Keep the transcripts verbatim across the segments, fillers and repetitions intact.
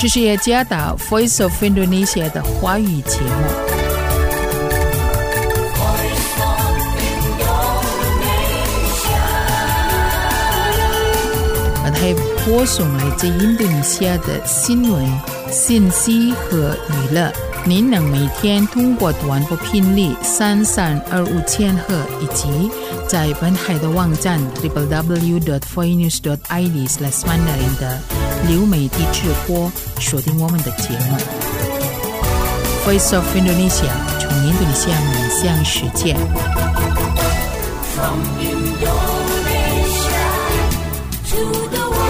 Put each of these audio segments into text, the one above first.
这是耶加达 Voice of Indonesia 的华语节目。它播送来自印度尼西亚的新闻、信息和娱乐。您能每天通过短波频率三三二五千赫以及在本海的网站 double-u double-u double-u dot voice news dot i d slash mandarin 的流媒体直播收听我们的节目。Voice of Indonesia 从印度尼西亚面向世界。From Indonesia to the world.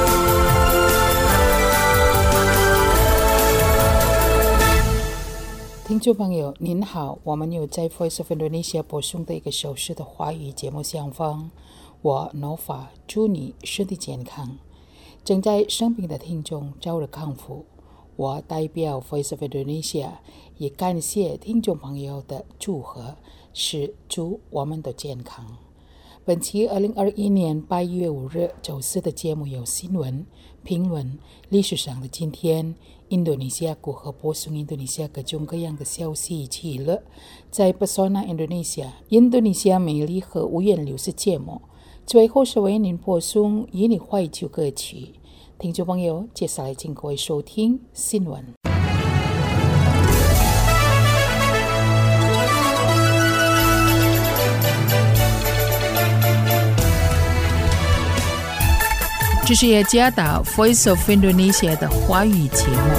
听众朋友您好，我们有在 Voice of Indonesia 播送的一个小时的华语节目相逢。我 Nova 祝你身体健康，正在生病的听众早日康复。我代表 Voice of Indonesia 也感谢听众朋友的祝贺，是祝我们的健康。本期二零二一年八月五日周四的节目有新闻、评论、历史上的今天、印度尼西亚如何播送印度尼西亚各种各样的消息以及娱乐，在 Pesona Indonesia 印度尼西亚美丽和五颜六色节目，最后是为您播送印尼怀旧歌曲。听众朋友，接下来请各位收听新闻。这是耶加达 Voice of Indonesia 的华语节目。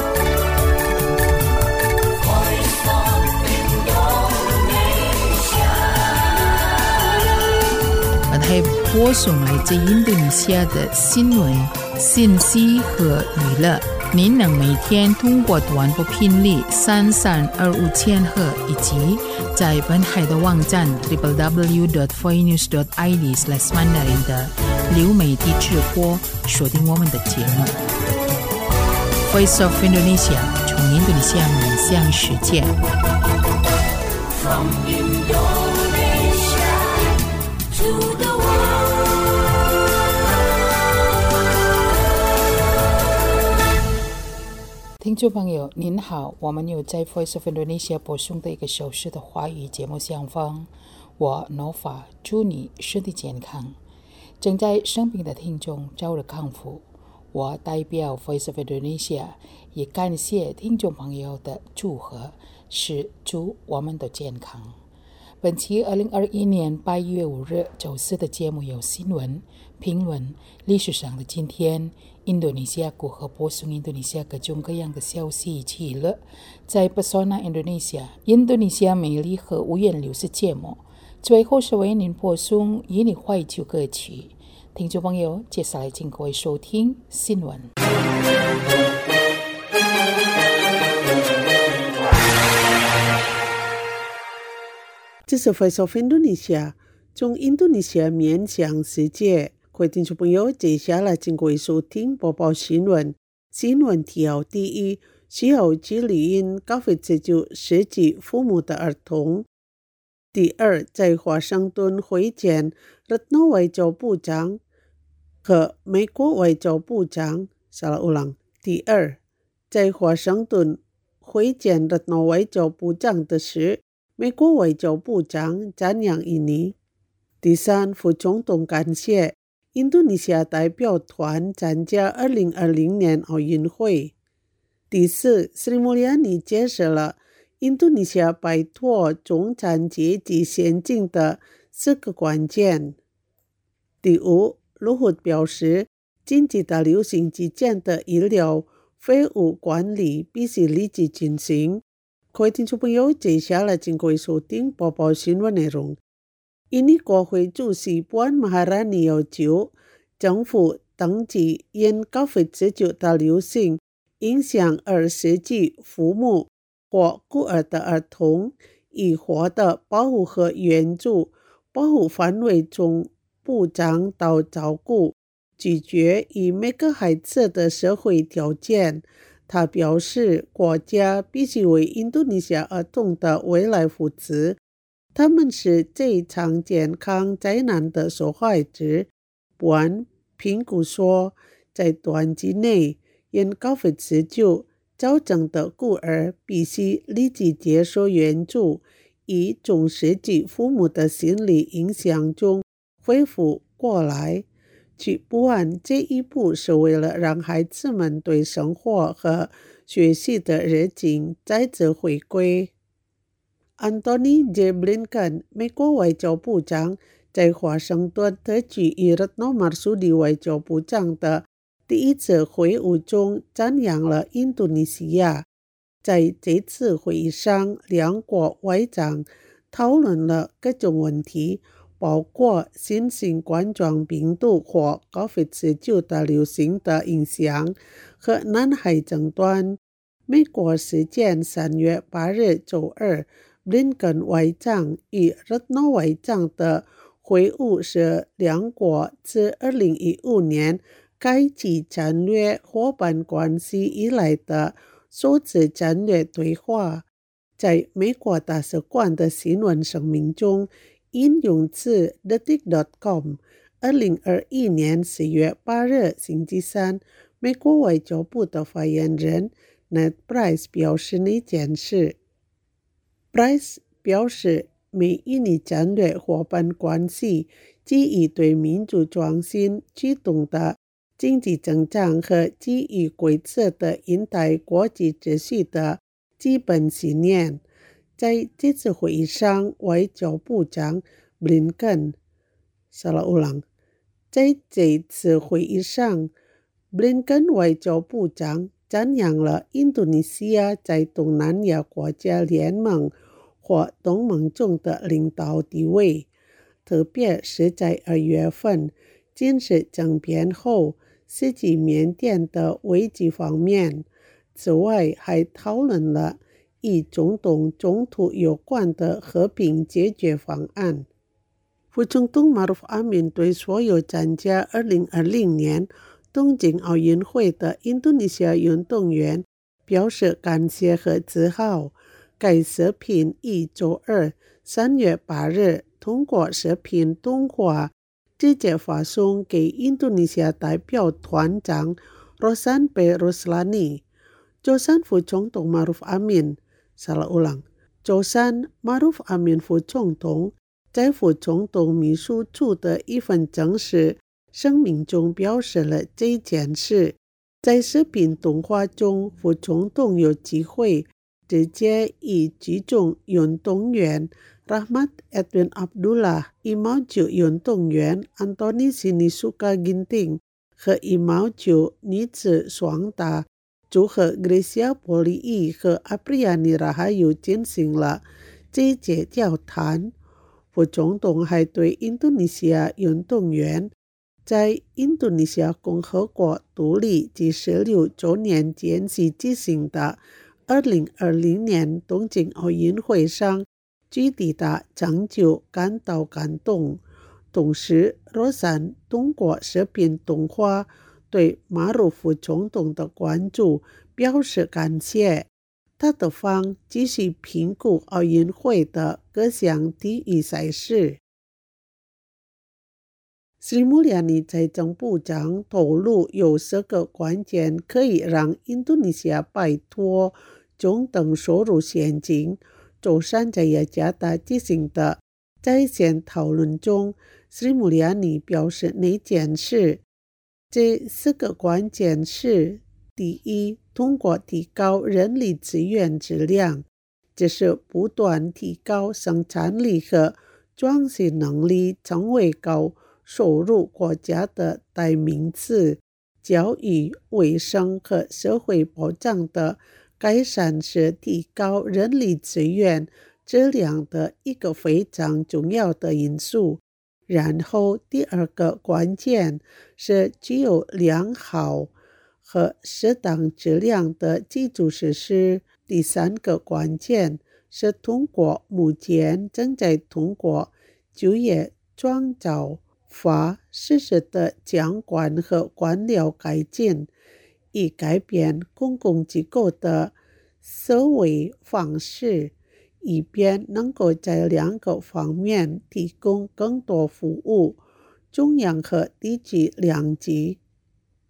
它播送来自印度尼西亚的新闻、信息和娱乐。您能每天通过短波频率三三二五千赫以及在本海的网站 double-u double-u double-u dot voice news dot i d slash mandarin 的流媒体直播收听我们的节目。Voice of Indonesia 从印度尼西亚面向世界。From Indonesia to the world.听众朋友您好，我们有在 Voice of Indonesia 播送的一个小时的华语节目相逢。我 Nova 祝你身体健康，正在生病的听众早日康复。我代表 Voice of Indonesia 也感谢听众朋友的祝贺，是祝我们的健康。本期二零二一年八月五日周四的节目有新闻、评论、历史上的今天、印度尼西亚如何播送印度尼西亚各种各样的消息以及娱乐，在 Pesona Indonesia 印度尼西亚美丽和五颜六色节目，最后是为您播送印尼怀旧歌曲。听众朋友，接下来请各位收听新闻。 这是 Voice of Indonesia 从印度尼西亚面向世界。各位听众朋友，接下来请各位收听播报新闻。新闻提要：第一，西澳吉里因高飞自救涉及父母的儿童。第二，在华盛顿会见日诺外交部长和美国外交部长。salah ulang。第二，在华盛顿会见日诺外交部长的是美国外交部长詹扬伊尼。第三，副总统感谢印度尼西亚代表团参加二零二零年奥运会。第四，斯里穆里亚尼解释了印度尼西亚摆脱中产阶级陷阱的四个关键。第五，卢胡表示，经济大流行期间的医疗废物管理必须立即进行。各位听众朋友，接下来请各位收听播报新闻内容。印尼国会主席Puan Maharani要求政府登记因 COVID 十九 大流行影响而失去父母或孤儿的儿童，以获得保护和援助，保护范围中部长到照顾，拒绝以每个孩子的社会条件。他表示，国家必须为印度尼西亚儿童的未来负责，他们是这一场健康灾难的受害者。Puan评估说，在短期内， 因高费持久造成的孤儿必须立即接受援助，以中世纪父母的心理影响中恢复过来。去不安这一步是为了让孩子们对生活和学习的热情再次回归。Antony J. Blinken 美国外交部长在华盛顿特区与热诺马苏里外交部长的第一次会晤中赞扬了印度尼西亚。在这次会议上，两国外长讨论了各种问题，包括新型冠状病毒或高费持久的流行的影响和南海争端。美国时间三月八日周二，布林肯外长与热诺外长的会晤是两国自二零一五年开启战略伙伴关系以来的首次战略对话。在美国大使馆的新闻声明中，引用自 The Tick dot com 二零二一年四月八日星期三，美国外交部的发言人 Ned Price 表示那件事。Price 表示，美印尼战略伙伴关系基于对民主创新驱动的经济增长和基于规则的印太国际秩序的基本信念。在这次会议上，外交部长布林肯 salah ulang 在这次会议上，布林肯外交部长赞扬了印度尼西亚在东南亚国家联盟或东盟中的领导地位，特别是在二月份军事政变后涉及缅甸的危机方面。此外，还讨论了与中东冲突有关的和平解决方案。副总统马鲁夫阿敏对所有参加二零二零年东京奥运会的印度尼西亚运动员表示感谢和自豪。该视频于周二三月八日通过视频通话直接发送给印度尼西亚代表团长 Rosan P. Roslani。 周三副总统马鲁夫阿敏 salah ulang 周三马鲁夫阿敏副总统在副总统秘书处的一份正式声明中表示了这件事。在视频通话中，副总统有机会直接与举重运动员 Rahmat Edwin Abdullah、羽毛球运动员 Anthony Sinisuka Ginting 和羽毛球女子双打组合 Grecia Poli 和 Apriani Rahayu 进行了这节交谈。副总统还对印度尼西亚运动员在印度尼西亚共和国独立第十六周年间期进行的二零二零年东京奥运会上取得的成就感到感动。同时，罗珊通过视频通话对马鲁夫总统的关注表示感谢。他的方继续评估奥运会的各项体育赛事。斯穆利亚尼财政部长透露，有十个关键可以让印度尼西亚摆脱中等收入陷阱。周三在雅加达进行的在线讨论中，斯穆利亚尼表示那件事。这四个关键是：第一，通过提高人力资源质量，这是不断提高生产力和创新能力，成为高收入国家的代名词。教育、卫生和社会保障的改善是提高人力资源质量的一个非常重要的因素。然后第二个关键是具有良好和适当质量的基础设施。第三个关键是通过目前正在通过就业创造法实施的监管和官僚改进，以改变公共机构的思维方式，以便能够在两个方面提供更多服务，中央和地区两级。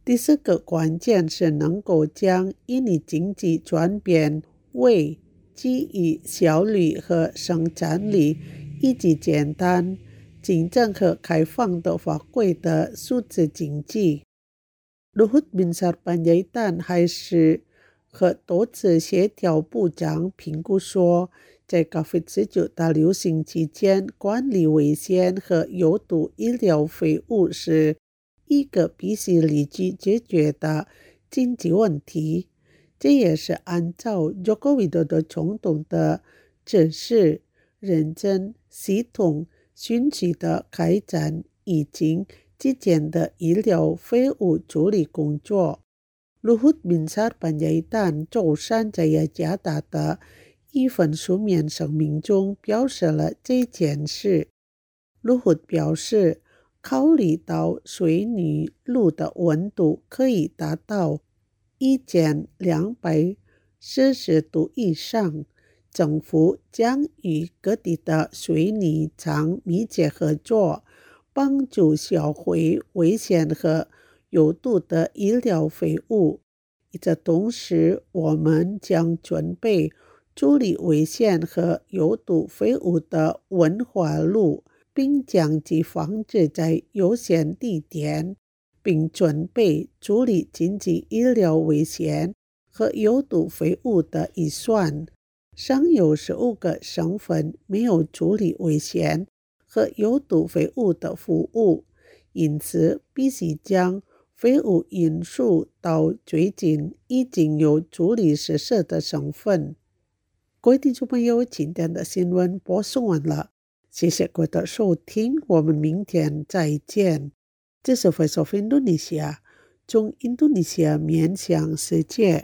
第四个关键是能够将印尼经济转变为基于效率和生产力以及简单、竞争和开放的法规的数字经济。Luhut Binsar Panjaitan 还是和多次协调部长评估说，在 COVID 十九 大流行期间，管理危险和有毒医疗废物是一个必须立即解决的经济问题。这也是按照 Joko Widodo 总统的指示，认真、系统、迅速地开展疫情期间的医疗废物处理工作。Luhut Binsar Panjaitan 周三在雅加达的一份书面声明中表示了这件事。Luhut 表示，考虑到水泥路的温度可以达到一千两百摄氏度以上，政府将与各地的水泥厂密切合作，帮助销毁危险和有毒的医疗废物。与此同时，我们将准备处理危险和有毒废物的文化路，并将其放置在优先地点，并准备处理经济医疗危险和有毒废物的预算。尚有十五个省份没有处理危险和有毒废物的服务，因此必须将废物运输到最近已经有处理实施的省份。各位听众朋友，今天的新闻播送完了，谢谢各位的收听，我们明天再见。这是 Voice of Indonesia， 从印度尼西亚面向世界。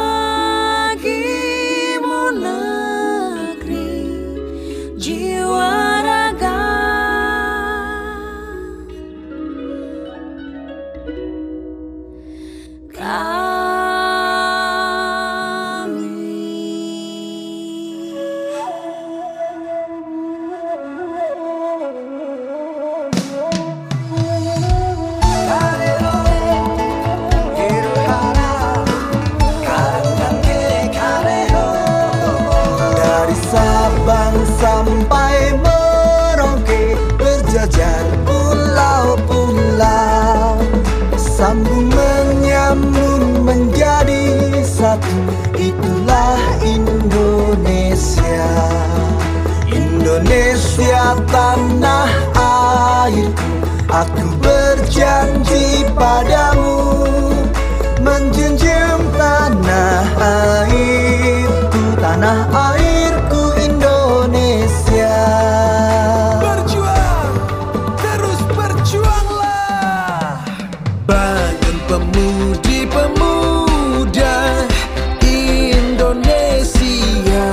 Bagimu negeri jiwa sampai Merauke, berjajar pulau-pulau, sambung menyambung menjadi satu. Itulah Indonesia, Indonesia tanah airku. Aku berjanji padamu, menjunjung tanah airku, tanah airku Indonesia. Berjuang, terus berjuanglah. Bangun pemudi-pemuda Indonesia,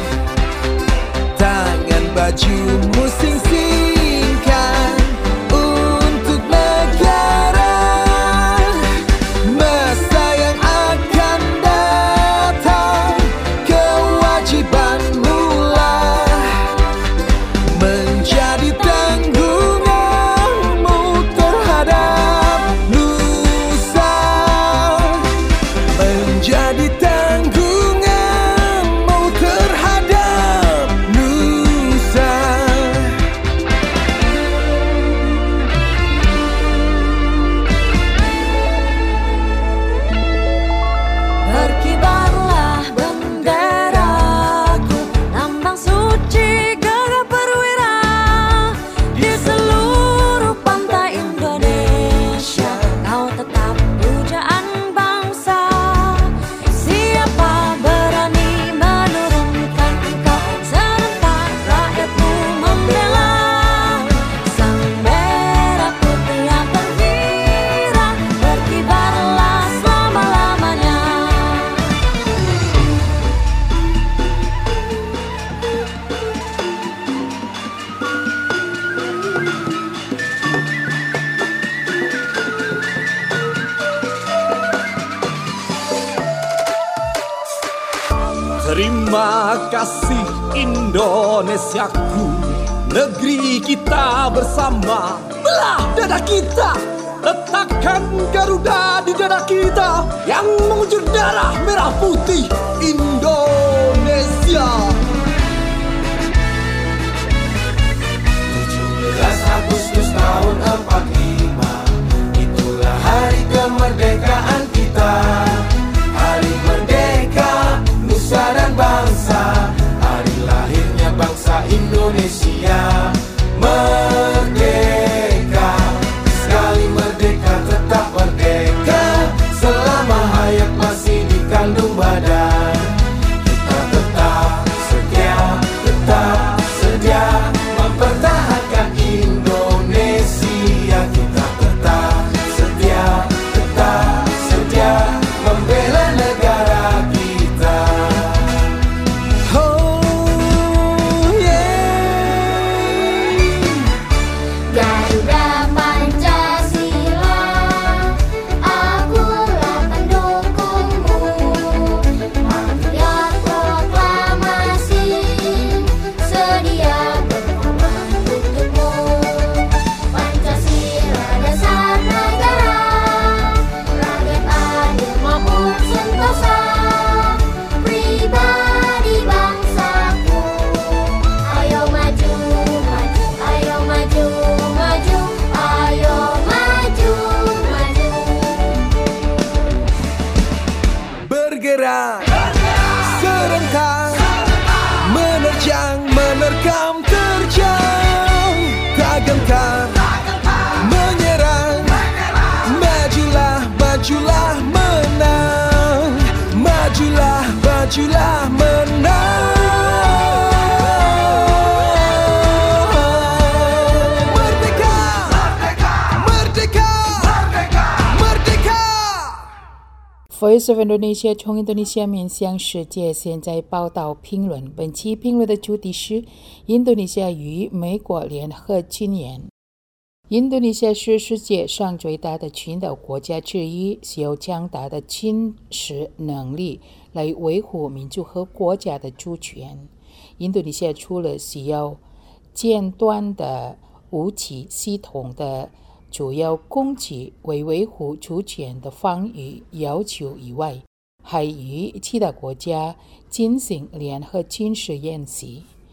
tangan bajumu sing-singkan untuk negara. Masa yang akan datang, kewajibanmu lah menjadi tanggunganmu terhadap nusa, menjadi tanggunganmu terhadap nusa. Berkibarlah benderaku, lambang suci gagah perwira. Di seluruh pantai Indonesia, kau tetap pujaan bangsa. Siapa berani menurunkan engkau, serentak rakyatmu membela. Sang merah putih yang tergirah, berkibarlah selama-lamanya. Terima kasih Indonesiaku, negeri kita bersama. Belah dada kita, letakkan Garuda di dada kita yang mengucur darah merah putih Indonesia. tujuh belas Agustus tahun empat puluh lima, itulah hari kemerdekaan kita. Hari merdeka nusa dan bangsa, hari lahirnya bangsa Indonesia. Merdeka, sekali merdeka tetap merdeka. Selama hayat masih dikandung badan, kita tetap setia, tetap sedia mempertahankan Indonesia. Kita tetap setia, tetap sedia membela negara kita. Oh yeah. Garuda Pancasila, akulah pendukungmu. Patriot proklamasi, sedia berkorban untukmu. Pancasila dasar negara, rakyat adil maupun sentosa. Pribadi bangsaku, ayo maju, maju, ayo maju, maju, ayo maju, maju. Bergerak, serentak, menerjang, menerkam, terjang, tak gentar, menyerang, majulah, majulah, menang, majulah, majulah, menang. Merdeka, merdeka, merdeka, merdeka. Voice of Indonesia 从印度尼西亚面向世界，现在报道评论。本期评论的主题是印度尼西亚与美国联合军演。印度尼西亚是世界上最大的群岛国家之一，是有强大的军事能力来维护民族和国家的主权。印度尼西亚除了需要尖端的武器系统的主要攻击为维护主权的防御要求以外，还与其他国家进行联合军事演习。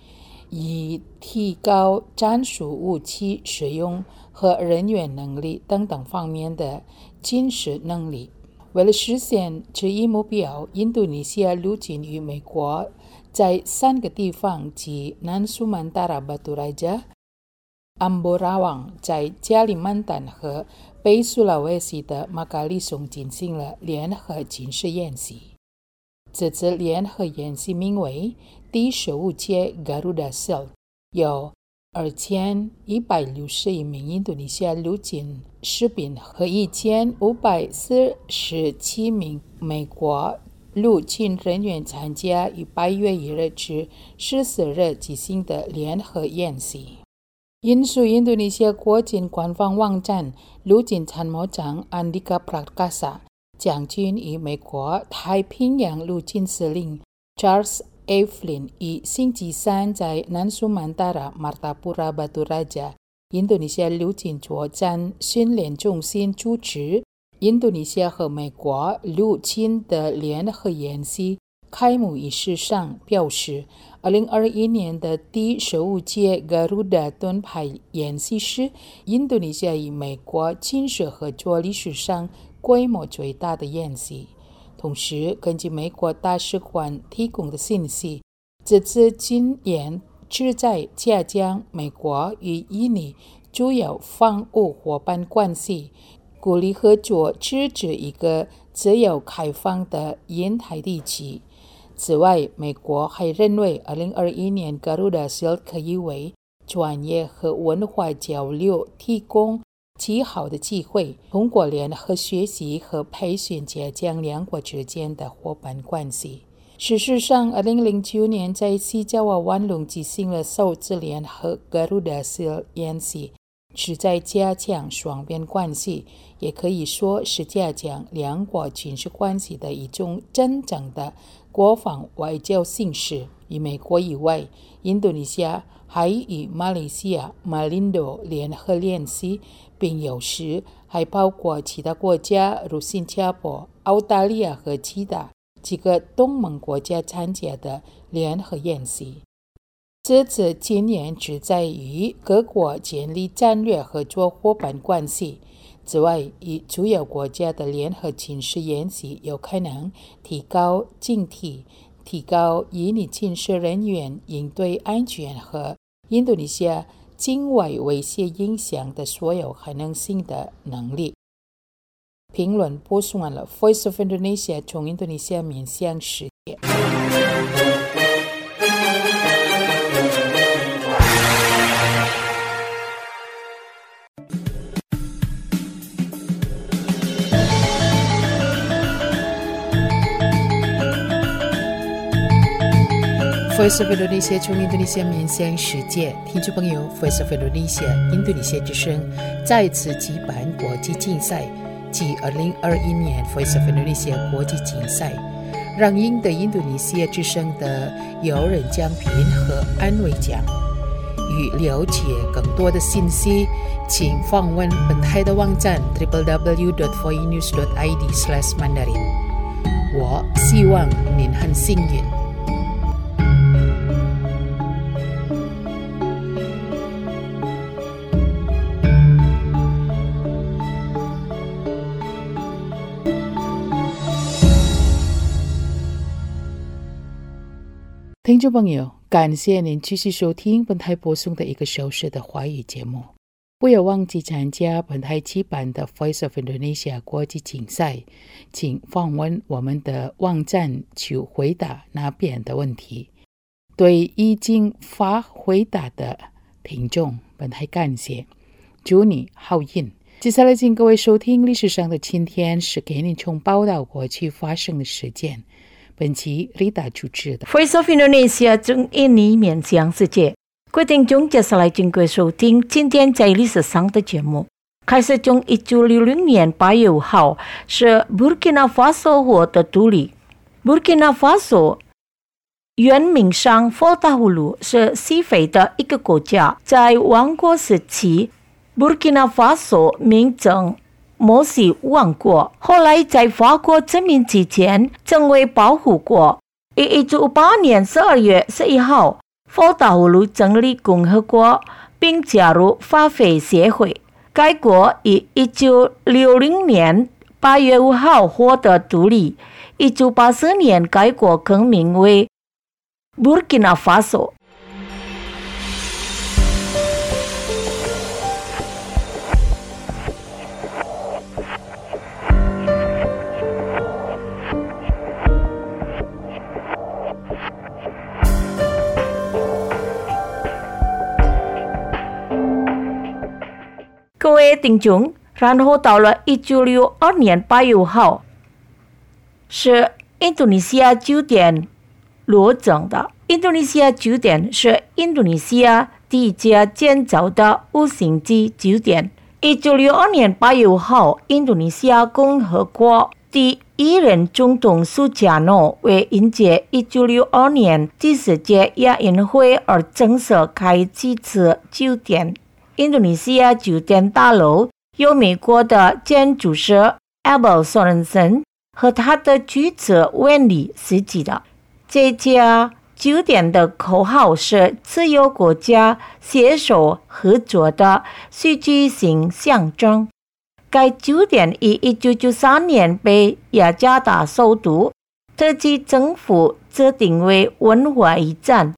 以提高战术武器使用和人员能力等等方面的军事能力。为了实现这一目标，印度尼西亚陆军与美国在三个地方即南苏曼达拉巴杜拉加、安博拉旺在加里曼丹和北苏拉威西的马卡利松进行了联合军事演习。这次联合演习名为第十五届 Garuda Shield， 有二千一百六十一名印度尼西亚陆军士兵和一千五百四十七名美国陆军人员参加于八月一日至十四日举行的联合演习。引述印度尼西亚国军官方网站，陆军参谋长安迪卡·普拉卡萨将军与美国太平洋陆军司令 Charles A. Flynn 于星期三在南苏曼达拉马达布拉巴杜拉加印度尼西亚陆军作战训练中心主持印度尼西亚和美国陆军的联合演习开幕仪式上表示，二零二一年的第十五届 Garuda 盾牌演习是印度尼西亚与美国军事合作历史上规模最大的演习。同时，根据美国大使馆提供的信息，这次军演旨在加强美国与印尼主要防务伙伴关系，鼓励合作，支持一个自由开放的印太地区。此外，美国还认为二零二一年 Garuda Shield 可以为专业和文化交流提供极好的机会，通过联合学习和培训加强两国之间的伙伴关系。事实上，二零零九年在西爪哇湾龙举行了首次联合 Garuda Shield 演习，旨在加强双边关系，也可以说是加强两国军事关系的一种真正的国防外交形式。与美国以外，印度尼西亚还与马来西亚、马林多联合练习，并有时还包括其他国家如新加坡、澳大利亚和其他几个东盟国家参加的联合演习。这次军演旨在于各国建立战略合作伙伴关系。此外，与主要国家的联合军事演习有可能提高警惕，提高印尼军事人员应对安全和印度尼西亚境外威胁影响的所有可能性的能力。评论播送完了 Voice of Indonesia 从印度尼西亚面向世界。Voice of Indonesia 从印度尼西亚面向世界，听众朋友 ，Voice of Indonesia 印度尼西亚之声再次举办国际竞赛，即二零二一年 Voice of Indonesia 国际竞赛，让赢得印度尼西亚之声的有人奖品和安慰奖。与了解更多的信息，请访问本台的网站 double-u double-u double-u dot voinews dot i d slash mandarin。我希望您很幸运。听众朋友，感谢您继续收听本台播送的一个小时的华语节目。不要忘记参加本台举办的 Voice of Indonesia 国际竞赛，请访问我们的网站去回答那边的问题。对已经发回答的听众，本台感谢，祝你好运。接下来请各位收听历史上的今天，是给你从报道过去发生的事件。本期 Rita 主持的 Voice of Indonesia 从印尼面向世界，各位听众接下来请各位收听今天在历史上的节目。开始从一九六零年八月五号是 Burkina Faso 获得独立。Burkina Faso 原名上 Volta-Hulu 是西非的一个国家，在王国时期 Burkina Faso 名称摩西王国，后来在法国殖民之前成为保护国。于一九五八年十二月十一号， 佛道路整理共和国，并加入法非协会。该国于一九六零年八月五号获得独立。一九八四年，该国更名为 Burkina Faso。各位听众，然后到了一九六二年八月五号，是印度尼西亚酒店落成的。印度尼西亚酒店是印度尼西亚第一家建造的五星级酒店。一九六二年八月五号，印度尼西亚共和国第一任总统苏加诺为迎接一九六二年第四届亚运会而正式开启此酒店。印度尼西亚酒店大楼由美国的建筑师 Abel Sorensen 和他的妻子 Wendy 设计的。这家酒店的口号是自由国家携手合作的戏剧性象征。该酒店于一九九三年被雅加达首都特区政府指定为文化遗产。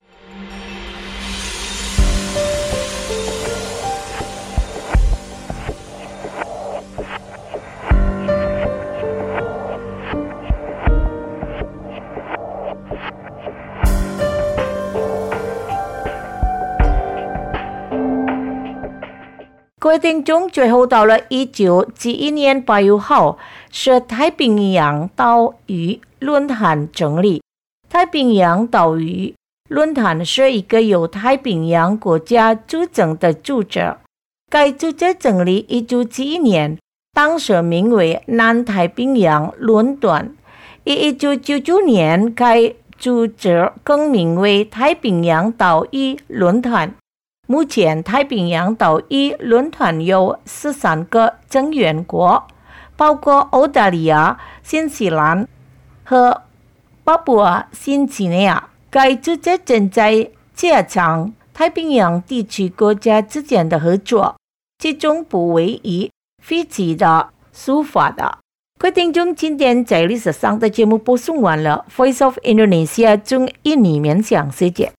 各位听众，最后到了一九七一年八月号，是太平洋岛屿论坛成立。太平洋岛屿论坛是一个由太平洋国家组成的组织。该组织成立一九七一年，当时名为南太平洋论坛。于一九九九年，该组织更名为太平洋岛屿论坛。目前，太平洋岛屿论坛有十三个成员国，包括澳大利亚、新西兰和巴布亚新几内亚。该组织正在加强太平洋地区国家之间的合作，其中不唯一飞机的书法的。各位听众，今天在历史上的节目播送完了。Voice of Indonesia 中印尼面向世界。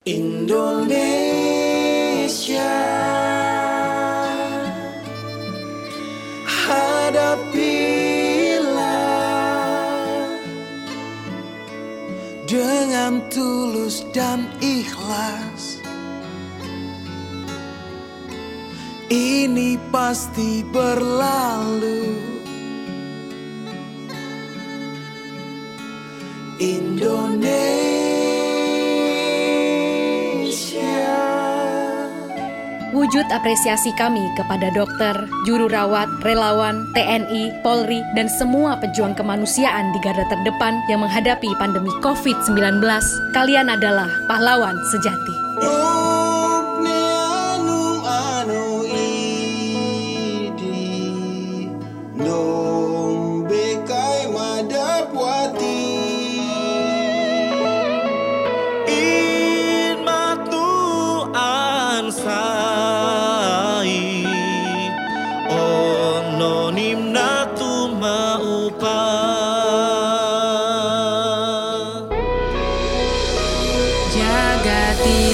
Hadapilah dengan tulus dan ikhlas. Ini pasti berlalu. Indonesia. Wujud apresiasi kami kepada dokter, juru rawat, relawan, T N I, Polri, dan semua pejuang kemanusiaan di garda terdepan yang menghadapi pandemi covid sembilan belas. Kalian adalah pahlawan sejati. Jagati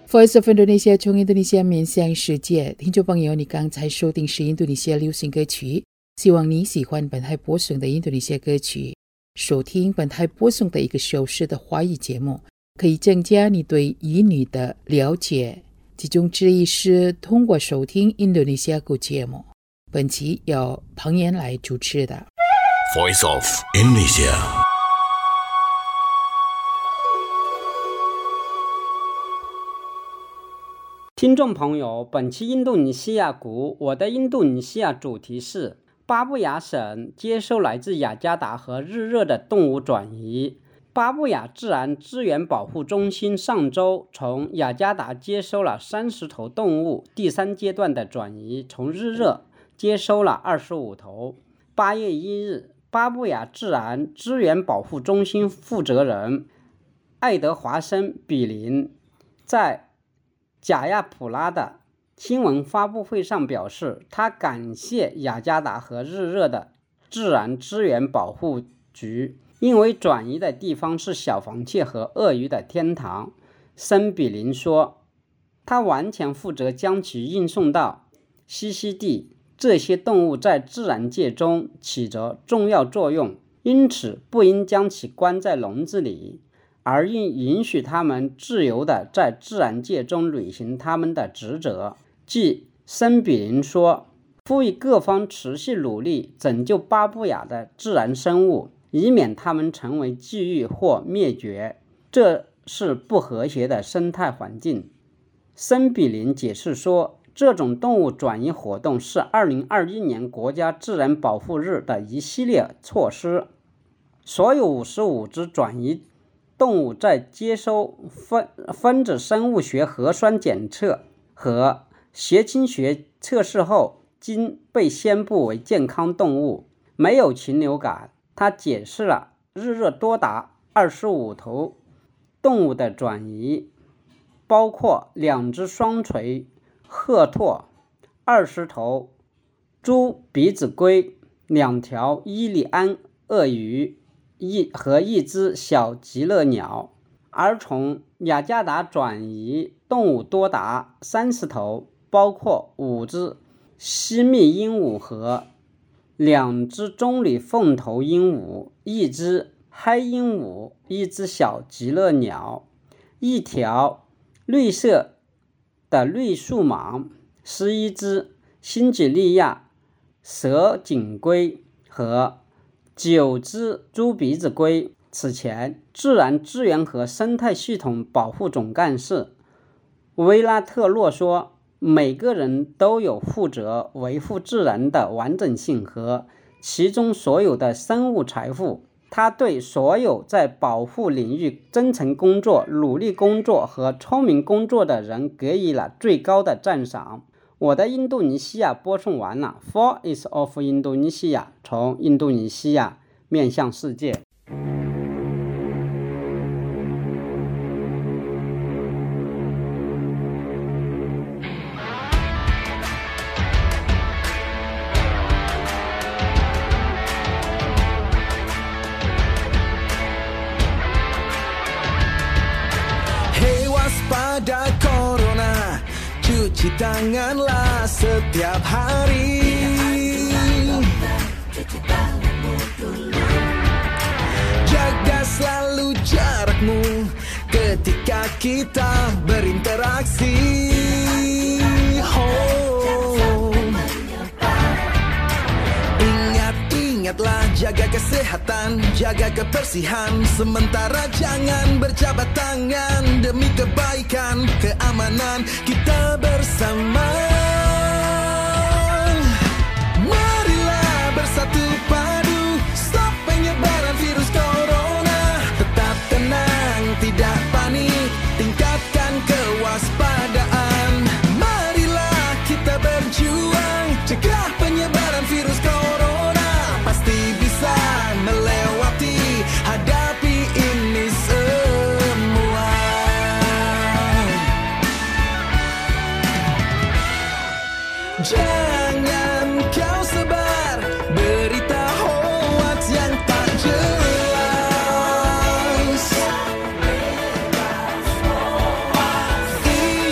Voice of Indonesia 从印度尼西亚面向世界，听众朋友，你刚才收听是印度尼西亚流行歌曲，希望你喜欢本台播送的印度尼西亚歌曲。收听本台播送的一个小时的华语节目，可以增加你对英语的了解。其中之一是通过收听印度尼西亚歌节目。本期由彭岩来主持的。 Voice of Indonesia。 听众朋友，本期印度尼西亚谷，我的印度尼西亚主题是巴布亚省接收来自雅加达和日热的动物转移。巴布亚自然资源保护中心上周从雅加达接收了三十头动物，第三阶段的转移，从日热接收了二十五头。八月一日，巴布亚自然资源保护中心负责人爱德华森·比林在贾亚普拉的新闻发布会上表示，他感谢雅加达和日热的自然资源保护局，因为转移的地方是小黄雀和鳄鱼的天堂。森比林说，他完全负责将其运送到栖息地，这些动物在自然界中起着重要作用，因此不应将其关在笼子里，而应允许他们自由地在自然界中履行他们的职责。即森比林说，呼吁各方持续努力拯救巴布亚的自然生物，以免它们成为忌域或灭绝，这是不和谐的生态环境。森比林解释说，这种动物转移活动是二零二一年国家自然保护日的一系列措施。所有五十五只转移动物在接收分分子生物学核酸检测和血清学测试后，经被宣布为健康动物，没有禽流感。他解释了日热多达二十五头动物的转移，包括两只双垂鹤鸵、二十头猪鼻子龟、两条伊利安鳄鱼一和一只小极乐鸟。而从雅加达转移动物多达三十头，包括五只西密鹦鹉和两只棕榈凤头鹦鹉，一只黑鹦鹉，一只小极乐鸟，一条绿色的绿树蟒，十一只新几内亚蛇颈龟和九只猪鼻子龟。此前，自然资源和生态系统保护总干事维拉特洛说，每个人都有负责维护自然的完整性和其中所有的生物财富。他对所有在保护领域真诚工作、努力工作和聪明工作的人给予了最高的赞赏。我的印度尼西亚播送完了。 Voice of Indonesia 从印度尼西亚面向世界。 Waspada corona, cuci tanganlah setiap hari. Jaga selalu jarakmu ketika kita berinteraksi. Oh. Ingatlah jaga kesehatan, jaga kebersihan. Sementara jangan berjabat tangan demi kebaikan, keamanan kita bersama. Marilah bersatu padu, stop penyebaran virus corona. Tetap tenang, tidak panik, tingkatkan kewaspadaan. Marilah kita berjuang, cegah penyebaran virus corona. Pasti bisa melewati, hadapi ini semua. Jangan kau sebar berita hoax yang tak jelas.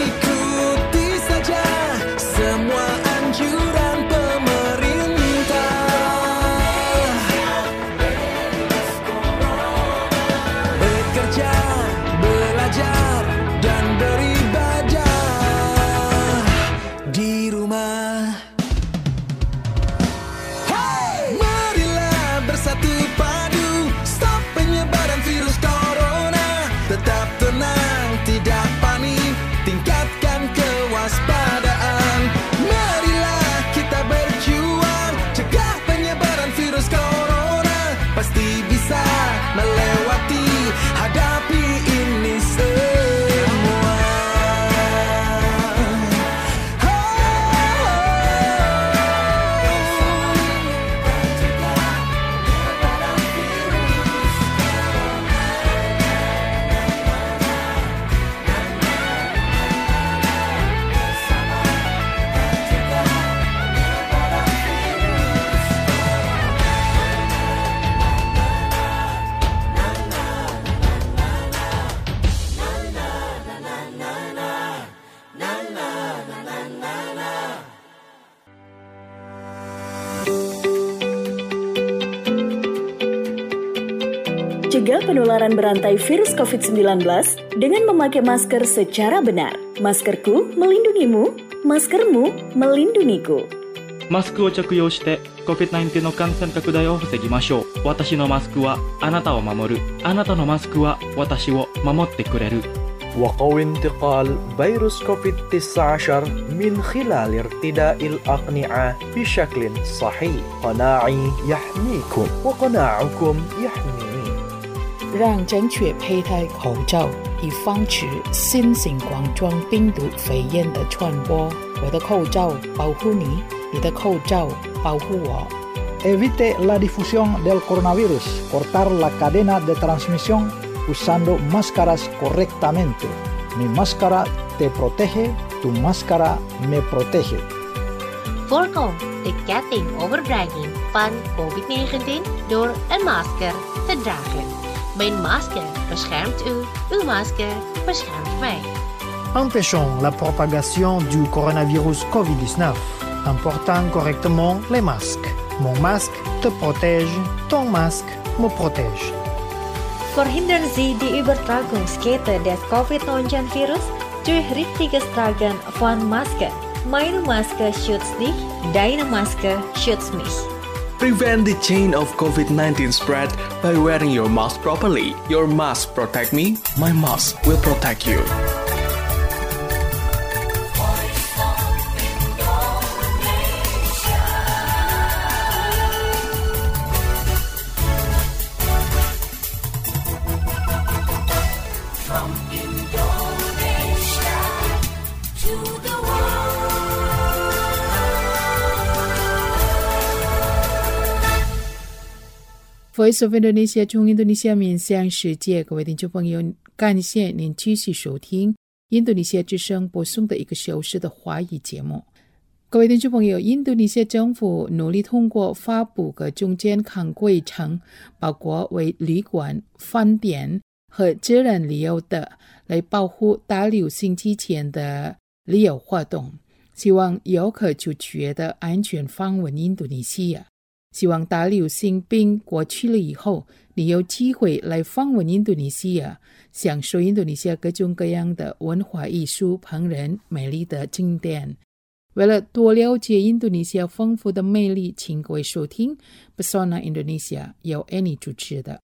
mencegah penularan berantai virus covid sembilan belas dengan memakai masker secara benar. Maskerku melindungimu, maskermu melindungiku. マスクを着用して コビッドナインティーン の感染拡大を防ぎましょう。私のマスクはあなたを守る。あなたのマスクは私を守ってくれる。 وقوي انتقال فيروس كوفيد تسعة عشر من خلال ارتداء الأقنعة بشكل صحيح. قناعي يحميكم وقناعكم يحميني. 让正确佩戴口罩，以防止新型冠状病毒肺炎的传播。我的口罩保护你，你的口罩保护我。 Evite la difusión del coronavirus. Cortar la cadena de transmisión usando máscaras correctamente. Mi máscara te protege, tu máscara me protege. Voorkom de ketting overdrijving van covid negentien door een masker te dragen. Mijn masker beschermt u, uw masker beschermt mij. Empêchons la propagation du coronavirus covid dix-neuf en portant correctement les masques. Mon masque te protège, ton masque me protège. Verhindern Sie die Übertragungskette des covid neunzehn virus durch richtiges Tragen von Maske. Meine Maske schützt dich, deine Maske schützt mich. Prevent the chain of covid nineteen spread by wearing your mask properly. Your mask protect me, my mask will protect you. Voice of Indonesia 从印度尼西亚面向世界，各位听众朋友，感谢您继续收听印度尼西亚之声播送的一个小时的华语节目。各位听众朋友，印度尼西亚政府努力通过发布各种健康规程，包括为旅馆、饭店和自然旅游的，来保护大流行之前的旅游活动，希望游客就觉得安全访问印度尼西亚。希望大流行病过去了以后，你有机会来访问印度尼西亚，享受印度尼西亚各种各样的文化艺术、烹饪、美丽的景点。为了多了解印度尼西亚丰富的魅力，请各位收听 Pesona Indonesia 由 Annie 主持的。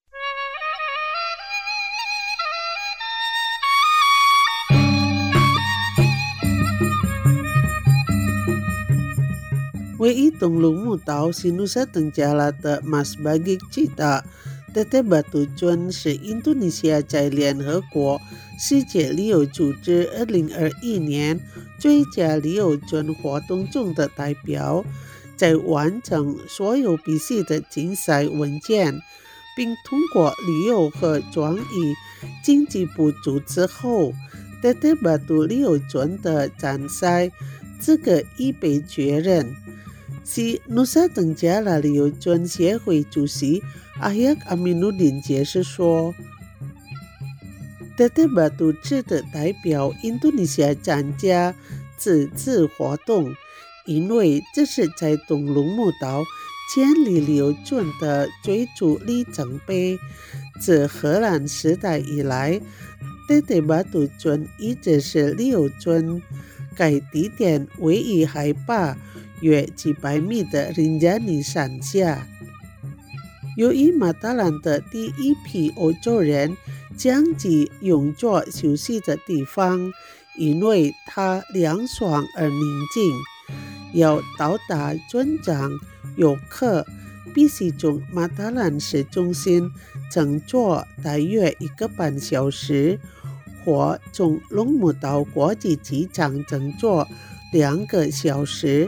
位于东龙目岛是努沙登加拉的 Masbagik Cita Teteh Batu Cuan 是印度尼西亚在联合国世界旅游组织二零二一年最佳旅游村活动中的代表，在完成所有必须的竞赛文件，并通过旅游和转移经济部组织后， Teteh Batu 旅游村的参赛资格已被确认。是努沙登加拉旅游村协会主席阿亚阿米努丁解释说， Teteh Batu 只的代表印度尼西亚参加此次活动，因为这是在东龙目岛建立旅游村的最初里程碑。自荷兰时代以来， Teteh Batu 村一直是旅游村，该地点位于海拔约几百米的林加尼山下。由于马达兰的第一批欧洲人将其用作休息的地方，因为它凉爽而宁静。要到达村庄，游客必须从马达兰市中心乘坐大约一个半小时，或从龙目岛国际机场乘坐两个小时。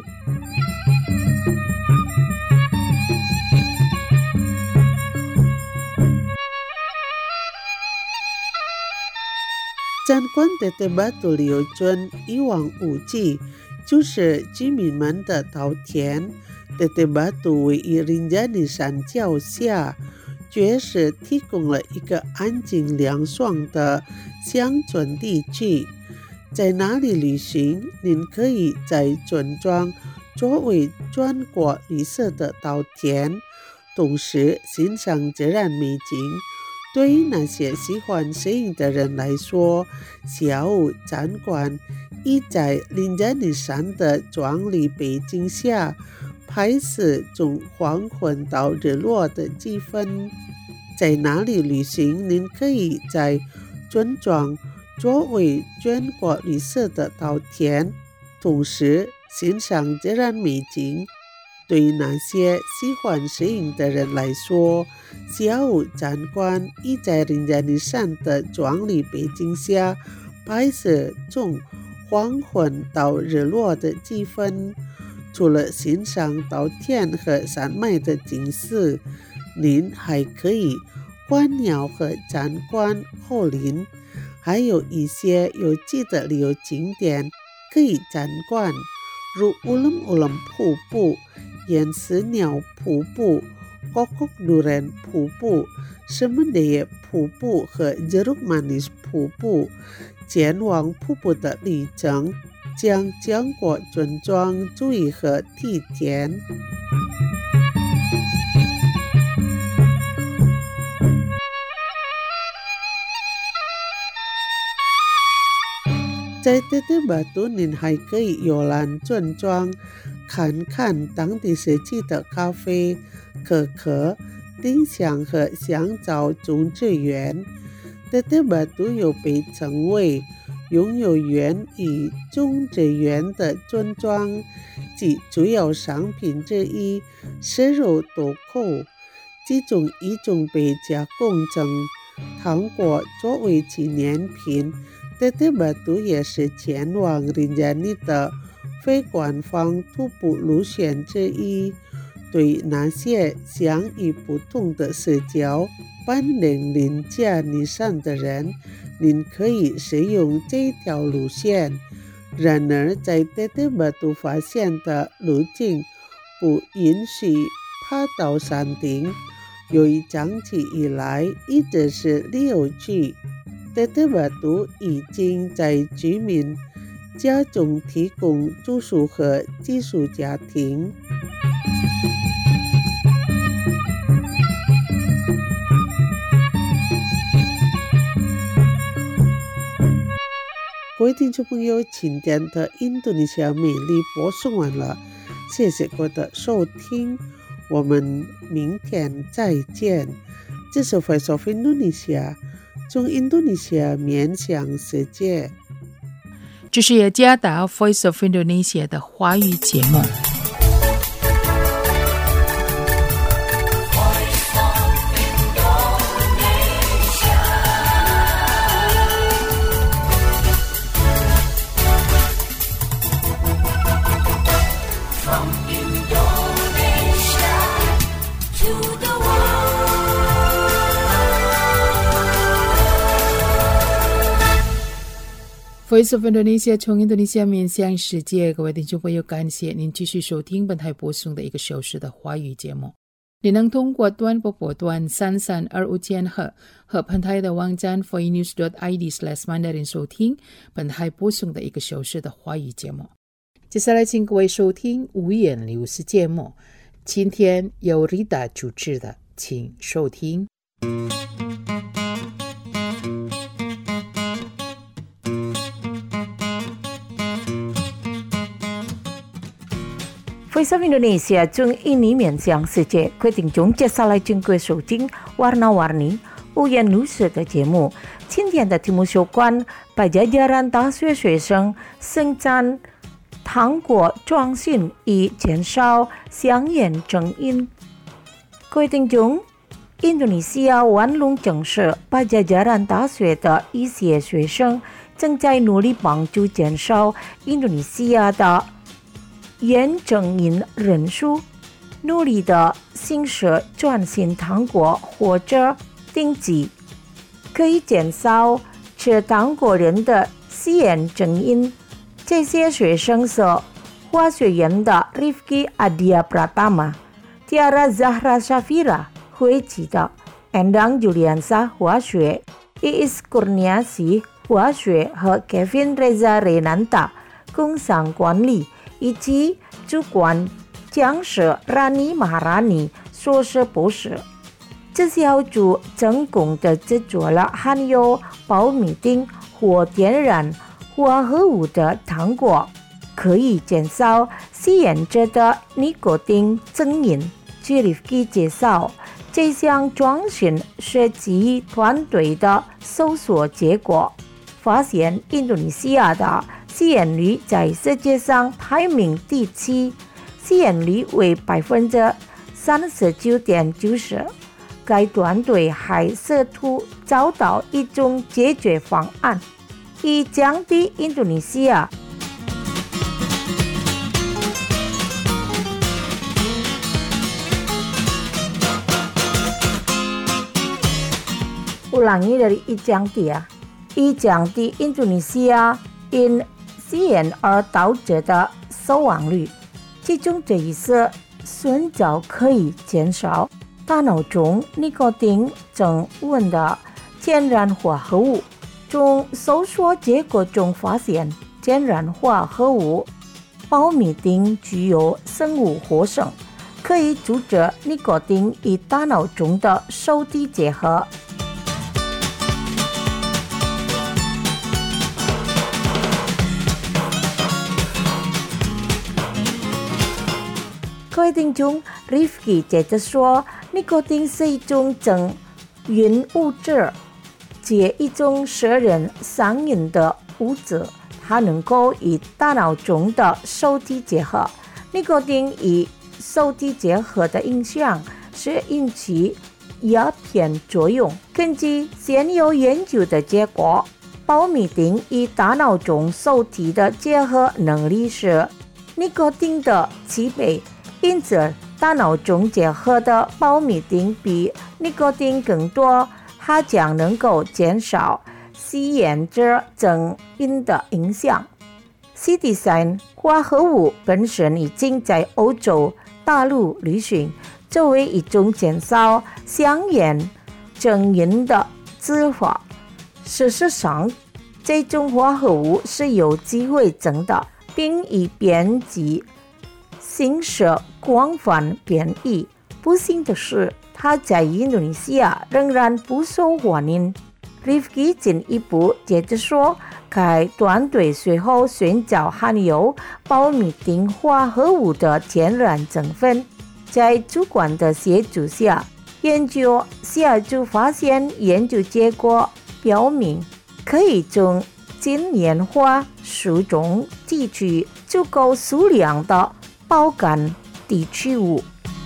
参观Teteh Batu 旅游村一望无际，就是居民们的稻田。Teteh Batu 位于林加尼山脚下，确实提供了一个安静凉爽的乡村地区。在哪里旅行，您可以在村庄周围转过绿色的稻田，同时欣赏自然美景， 对于那些喜欢摄影的人来说，下午展馆已在林加尼山的壮丽背景下拍摄从黄昏到日落的气氛。在那里旅行，您可以在村庄周围穿过绿色的稻田，同时欣赏自然美景。对于那些喜欢摄影的人来说，下午展馆已在林加尼山的壮丽背景下拍摄从黄昏到日落的气氛。除了欣赏稻田和山脉的景色，您还可以观鸟和参观后林，还有一些有趣的旅游景点可以参观，如乌楞乌楞瀑布、岩石鸟瀑布、Kokok Duren瀑布、什么的瀑布和 Jeruk Manis 瀑布。前往瀑布的旅程将经过村庄、注意和梯田。在德德巴都，您还可以游览村庄，看看当地设计的咖啡、可可、丁香和香皂种植园。德德巴都有被称为拥有园与种植园的村庄，其主要商品之一是肉豆蔻，其中一种被加工成糖果作为纪念品。德德巴都也是前往林加尼的非官方徒步路线之一。对那些想以不同的社交本领林加尼山的人，您可以使用这条路线。然而，在德德巴都发现的路径不允许爬到山顶，由于长期以来一直是旅游区。德德巴都已经在居民家中提供住宿和寄宿家庭。各位听众朋友，今天的印度尼西亚美丽播送完了，谢谢各位的收听，我们明天再见。这是 Voice of Indonesia， 从印度尼西亚面向世界。 这是雅加达 Voice of Indonesia 的华语节目。Voice of Indonesia 从印度尼西亚面向世界，各位听众朋友，感谢您继续收听本台播送的一个小时的华语节目。你能通过短波波段三三二五千赫和本台的网站 voinews dot i d slash mandarin 收听本台播送的一个小时的华语节目。接下来请各位收听五言流失节目，今天由 Rita 主持的，请收听。 Voice of Indonesia 从印尼面向世界，各位听众接下来请各位收听 warna-warni 五言流失的节目。今天的题目有关Pajajaran大学学生生产糖果创新以减少香烟成瘾。各位听众，印度尼西亚万隆城市Pajajaran大学的一些学生正在努力帮助减少印度尼西亚的烟成瘾人数，努力的形式转型糖果或者定剂，可以减少吃糖果人的吸烟成瘾。这些学生是化学院的 Rifki Adia Pratama、Tiara Zahra Shafira 会计的 Endang Juliansa 化学、Iis Kurniasi 化学和 Kevin Reza Renanta 工商管理，以及主管讲师 Rani Maharani 硕士博士。 这小组成功的制作了含有保米丁或天然化合物的糖果，可以减少吸烟者的尼古丁成瘾。据Rifki介绍，这项创新是其团队的搜索结果，发现印度尼西亚的吸烟率在世界上排名第七，吸烟率为百分之三十九点九十。该团队还试图找到一种解决方案，以降低印度尼西亚ulangi dari 以降低啊，以降低印度尼西亚因吸烟而导致的死亡率。其中这一次寻找可以减少大脑中尼古丁成分的天然化合物。从搜索结果中发现，天然化合物保米丁具有生物活性，可以阻止尼古丁与大脑中的受体结合。各位听众 ，Rifki 接着说，尼古丁是一种成瘾物质，即一种使人上瘾的物质，它能够与大脑中的受体结合。尼古丁与受体结合的影响是引起鸦片作用。根据现有研究的结果，保米丁与大脑中受体的结合能力是尼古丁的七倍。因此，大脑中结合的保米丁比尼古丁更多，它将能够减少吸烟者成瘾的影响。C D 三 化合物本身已经在欧洲大陆流行，作为一种减少香烟成瘾的治法。事实上，这种化合物是有机会增的，并以编辑形式广泛变异。不幸的是，它在印度尼西亚仍然不受欢迎。Rifki 进一步接着说，该团队随后寻找含有保米丁化合物的天然成分，在主管的协助下，研究小组发现研究结果表明，可以从精研花树中提取足够数量的保肝提取物。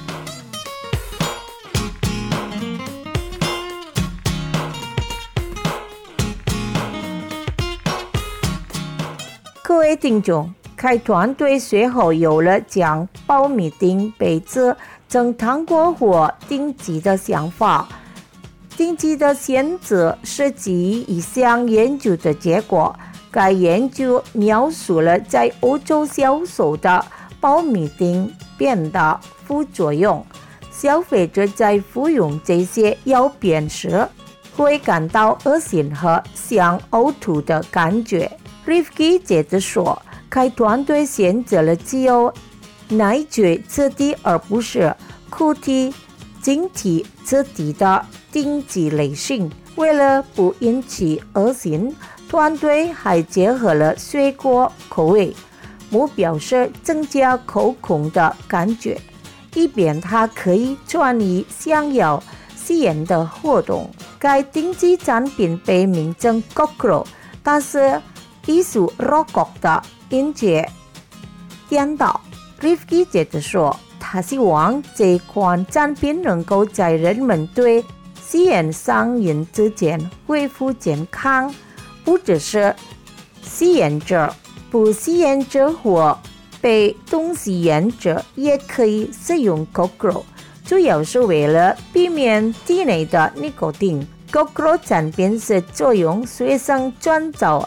各位听众，该团队随后有了将保米丁杯子成糖果或定剂的想法。定剂的选择是基于一项研究的结果。该研究描述了在欧洲销售的保米丁片的副作用。消费者在服用这些药片时会感到恶心和想呕吐的感觉。Rifki 接着说，该团队选择了只有奶嘴质地而不是固体晶体质地的定剂类型。为了不引起恶心，团队还结合了水果口味，目标是增加口控的感觉，以便它可以转移想要吸烟的活动。该定剂产品被名称 GoGro， 但是艺术 Rokok 的音节颠倒。Rifki 接着说，他希望这款产品能够在人们对吸烟上瘾之间恢复健康，不只是吸烟者，不吸烟者或被动吸烟者也可以使用 GoGro， 主要是为了避免体内的尼古丁。GoGro 产品是作用随身转造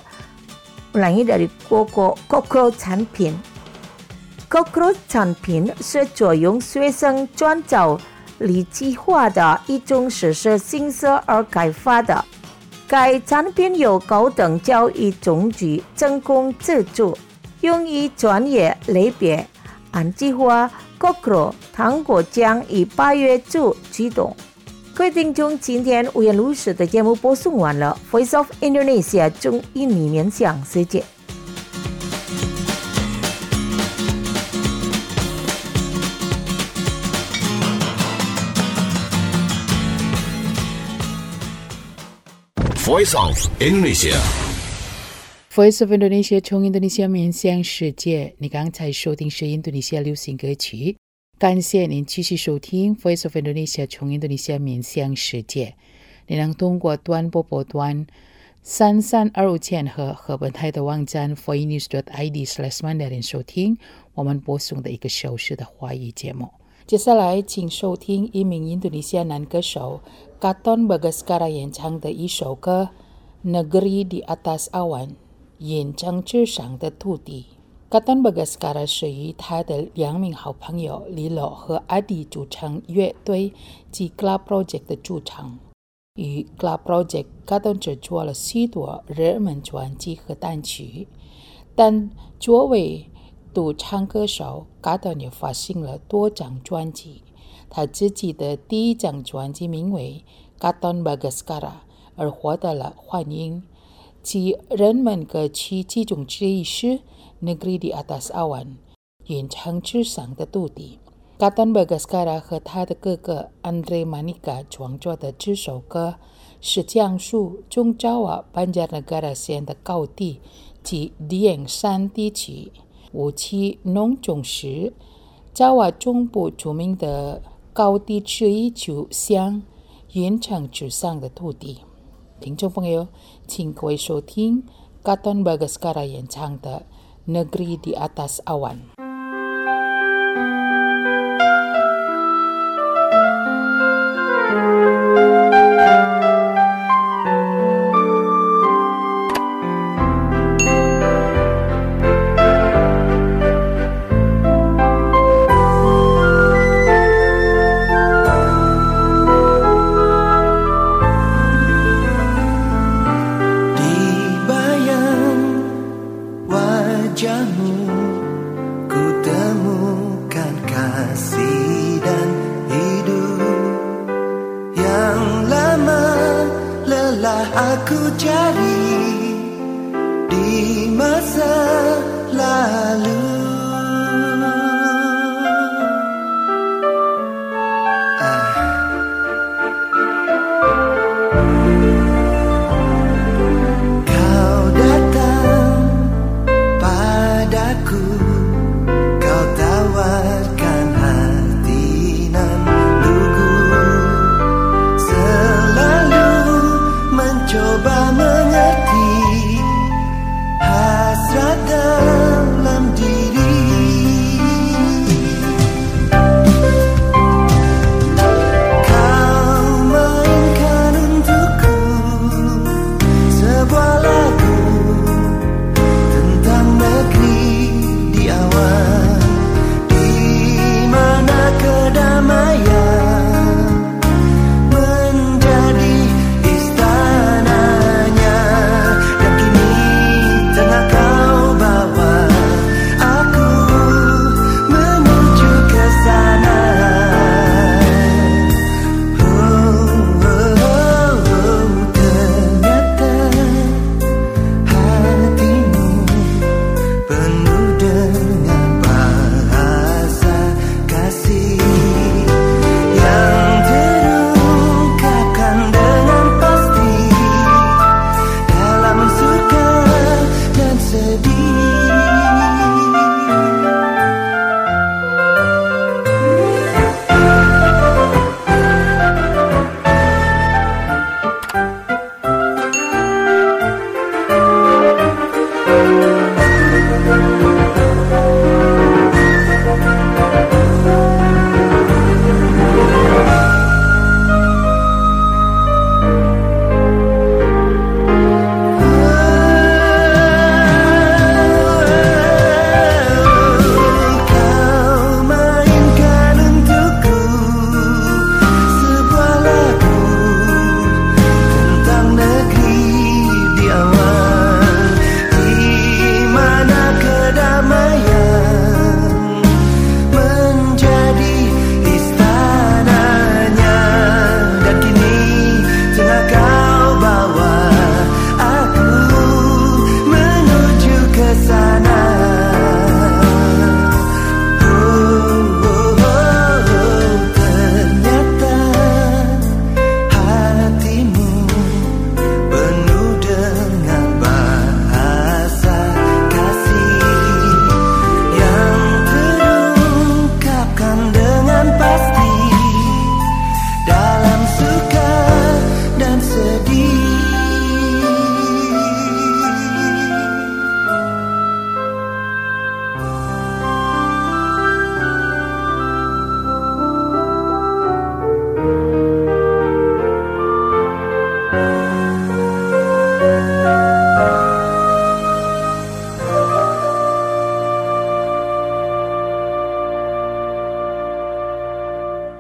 ulangi dari GoGro GoGro 产品。GoGro 产品是作用随身转造立体化的一种实施形式而开发的。该产品由高等教育中局成功制作，用于专业类别。按计划 ，GoGro 糖果将于八月初启动。 各位听众，今天五颜六色的节目播送完了。Voice of Indonesia 中印尼面向世界。 Voice of Indonesia。 Voice of Indonesia 从印度尼西亚面向世界。你刚才收听是印度尼西亚流行歌曲。感谢您继续收听 Voice of Indonesia 从印度尼西亚面向世界。你能通过短波波段三三二五千和和本台的网站 voinews dot i d slash mandarin 收听我们播送的一个小时的华语节目。接下来请收听一名印度尼西亚男歌手 Katon Bagaskara 演唱的一首歌 Negeri di Atas Awan 眼睁之上的土地。Katon Bagaskara 是与他的两名好朋友 Lilo 和 Adi 组成乐队及 Club Project 的主唱。与 Club Project Katon 制作了许多热门专辑和单曲，但作为独唱歌手 Katon 也发行了多张专辑。他自己的第一张专辑名为 Katon Bagaskara 而获得了欢迎，其热门歌曲其中之一是 Negeri di Atas Awan 云层之上的土地。Katon Bagaskara 和他的哥哥 Andre Manika 创作的这首歌是讲述中Jawa Banjarnegara 县的高地及Dieng山地区武器农种时Jawa中部著名的高地之一就像云层之上的土地。听众朋友，请各位收听 Katon Bagaskara 演唱的 Negeri di Atas Awan。 Aku cari di masa lalu. Ah. Kau datang padaku, kau tawarkan hati nan lugu, selalu mencoba mengerti hasrat dalam diri. Kau mainkan untukku sebuah lagu tentang negeri di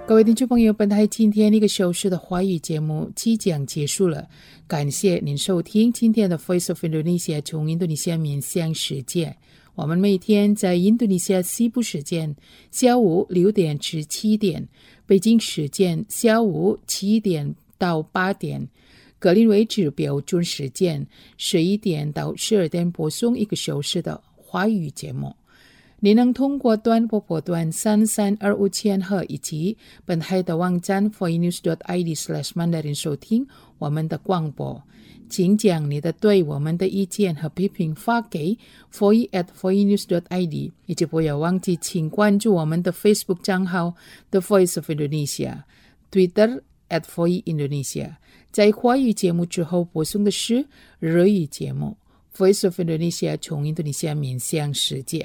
各位听众朋友，本台今天一个小时的华语节目即将结束了，感谢您收听今天的 Voice of Indonesia 从印度尼西亚面向世界。我们每天在印度尼西亚西部时间下午六点至七点，北京时间下午七点到八点，格林威治标准时间十一点到十二点播送一个小时的华语节目。你能通过短波波段三三二五千赫以及本台的网站 voinews dot i d slash mandarin 收听我们的广播。请将你的对我们的意见和批评发给 voice at voinews dot i d， 以及不要忘记请关注我们的 Facebook 账号 The Voice of Indonesia， Twitter at voice Indonesia。 在华语节目之后播送的是日语节目 Voice of Indonesia 从印度尼西亚面向世界。